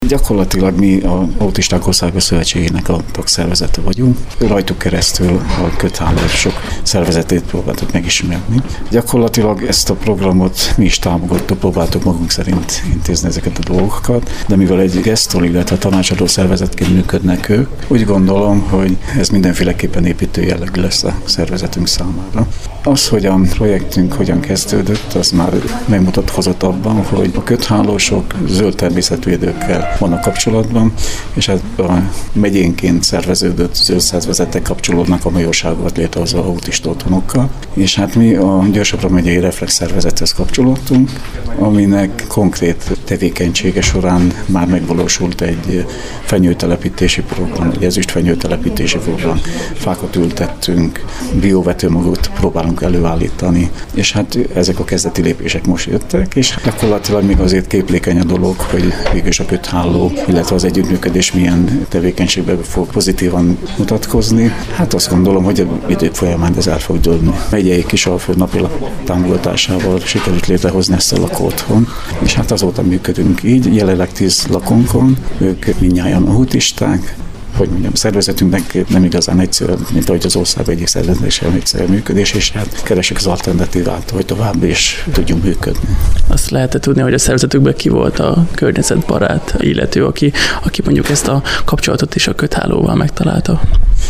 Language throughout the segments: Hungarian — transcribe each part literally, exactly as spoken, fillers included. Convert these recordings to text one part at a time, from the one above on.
Gyakorlatilag mi az Autisták Országos Szövetségének a tagszervezete vagyunk. Rajtuk keresztül a köthálósok szervezetét próbáltuk megismerni. Gyakorlatilag ezt a programot mi is támogattuk, próbáltuk magunk szerint intézni ezeket a dolgokat, de mivel egy gesztor, illetve tanácsadó szervezetként működnek ők, úgy gondolom, hogy ez mindenféleképpen építő jellegű lesz a szervezetünk számára. Az, hogy a projektünk hogyan kezdődött, az már megmutatkozott abban, hogy a köthálósok zöld természetvédőkkel vannak kapcsolatban, és hát a megyénként szerveződött zöld szervezetek kapcsolódnak a majorságokat létrehozó autista otthonokkal, és hát mi a Győr-Sopron megyei Reflex szervezethez kapcsolódtunk, aminek konkrét tevékenysége során már megvalósult egy fenyőtelepítési program, egy ezüst fenyőtelepítési program. Fákat ültettünk, biovetőmagot próbálunk előállítani, és hát ezek a kezdeti lépések most jöttek, és gyakorlatilag még azért képlékeny a dolog, hogy végülis a kötháló, illetve az együttműködés milyen tevékenységben fog pozitívan mutatkozni. Hát azt gondolom, hogy a idők folyamán ez el fog dőlni. Megyei Kisalföld napilap támogatásával sikerült létrehozni ezt a lakóotthon, és hát azóta működünk így, jelenleg tíz lakónkon, ők mindnyájan autisták, hogy mondjam, szervezetünknek nem igazán egyszerű, mint ahogy az ország egyik szervezet sem egyszerű működés, és hát keresik az alternatívát, hogy tovább is tudjunk működni. Azt lehet tudni, hogy a szervezetükben ki volt a környezetbarát illető, aki, aki mondjuk ezt a kapcsolatot is a köthálóval megtalálta?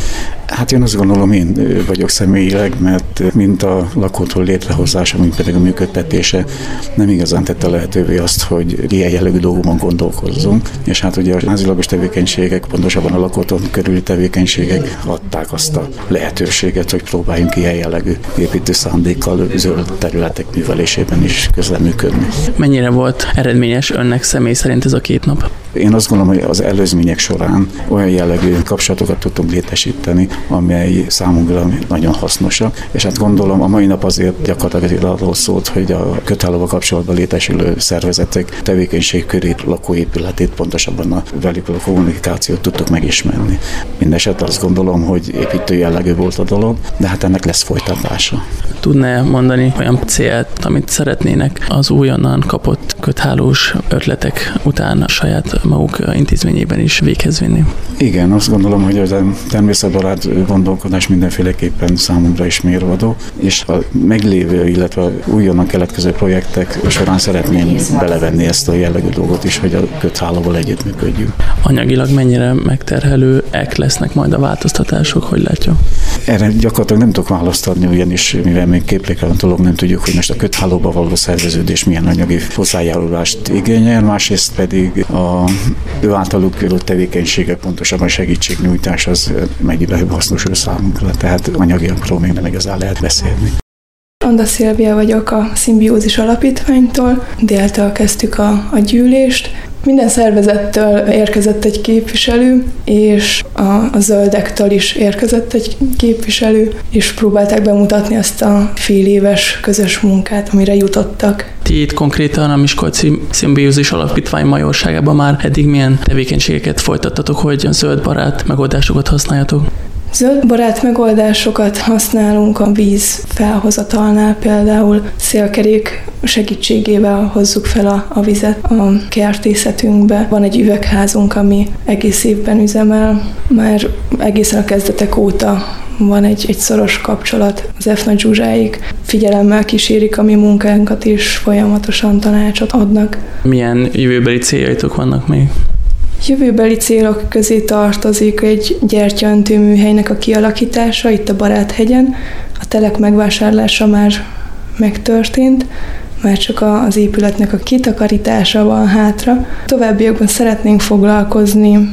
Hát én azt gondolom, én vagyok személyileg, mert mint a lakótól létrehozása, mint pedig a működtetése nem igazán tette lehetővé azt, hogy ilyen jellegű dolgokban gondolkozzunk. És hát ugye a házilagos tevékenységek, pontosabban a lakótól körüli tevékenységek adták azt a lehetőséget, hogy próbáljunk ilyen jellegű építő szándékkal zöld területek művelésében is közreműködni. Mennyire volt eredményes önnek személy szerint ez a két nap? Én azt gondolom, hogy az előzmények során olyan jellegű kapcsolatokat tudtunk létesíteni, amely számunkra nagyon hasznosak, és hát gondolom a mai nap azért gyakorlatilag arról szólt, hogy a köthálóval kapcsolatban létesülő szervezetek tevékenység körét, lakóépületét, pontosabban a velük a kommunikációt tudtuk megismerni. Mindenesetre azt gondolom, hogy építő jellegű volt a dolog, de hát ennek lesz folytatása. Tudná mondani olyan célt, amit szeretnének az újonnan kapott köthálós ötletek után a saját maguk intézményében is véghez vinni? Igen, azt gondolom, hogy a természetbarát gondolkodás mindenféleképpen számunkra is mérvadó, és a meglévő, illetve a újonnan keletkező projektek során szeretném belevenni ezt a jellegű dolgot is, hogy a köthálóval együttműködjünk. Anyagilag mennyire megterhelőek lesznek majd a változtatások, hogy látja? Erre gyakorlatilag nem tudok választ adni, ugyanis mivel még képlékelen dolog, nem tudjuk, hogy most a köthálóba való szerveződés milyen anyagi hozzájárulást igényel, másrészt pedig a ő általuk adott tevékenységek, pontosabban segítségnyújtás az mennyiben hasznosul számunkra, tehát anyagiakról még nem igazán lehet beszélni. Anda Szilvia vagyok a Szimbiózis Alapítványtól, déltől kezdtük a, a gyűlést. Minden szervezettől érkezett egy képviselő, és a, a zöldektől is érkezett egy képviselő, és próbálták bemutatni azt a fél éves közös munkát, amire jutottak. Ti itt konkrétan a Miskolci Szimbiózis Alapítvány majorságában már eddig milyen tevékenységeket folytattatok, hogy zöldbarát megoldásokat használjatok? Zöldbarát megoldásokat használunk a víz felhozatalnál, például szélkerék segítségével hozzuk fel a, a vizet a kertészetünkbe. Van egy üvegházunk, ami egész évben üzemel, már egészen a kezdetek óta van egy, egy szoros kapcsolat. Az Efna Zsuzsáik figyelemmel kísérik a mi munkánkat, és folyamatosan tanácsot adnak. Milyen jövőbeli céljaitok vannak még? Jövőbeli célok közé tartozik egy gyertyaöntőműhelynek a kialakítása itt a Baráthegyen. A telek megvásárlása már megtörtént, már csak az épületnek a kitakarítása van hátra. Továbbiakban szeretnénk foglalkozni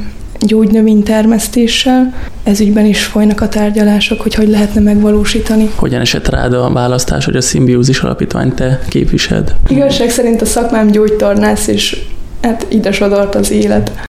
gyógynövénytermesztéssel. Ez ügyben is folynak a tárgyalások, hogy hogy lehetne megvalósítani. Hogyan esett rád a választás, hogy a Szimbiózis Alapítványt te képviseld? Igazság szerint a szakmám gyógytornász, és hát ide sodort az élet.